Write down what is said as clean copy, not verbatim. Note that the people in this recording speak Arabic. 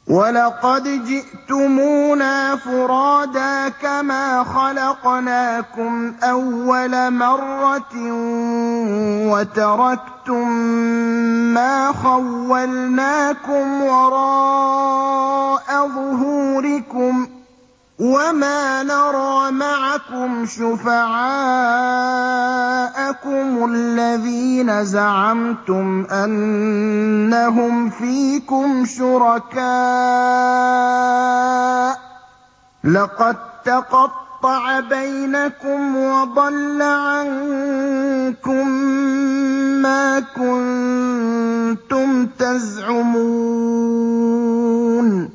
وَلَقَدْ جِئْتُمُونَا فُرَادَىٰ كَمَا خَلَقْنَاكُمْ أَوَّلَ مَرَّةٍ وَتَرَكْتُم مَّا خَوَّلْنَاكُمْ وَرَاءَ ظُهُورِكُمْ وَمَا نَرَىٰ مَعَكُمْ شُفَعَاءَكُمُ الَّذِينَ زَعَمْتُمْ أَنَّهُمْ فِيكُمْ شُرَكَاءُ ۚ لَقَد تَّقَطَّعَ بَيْنَكُمْ وَضَلَّ عَنكُم مَّا كُنتُمْ تَزْعُمُونَ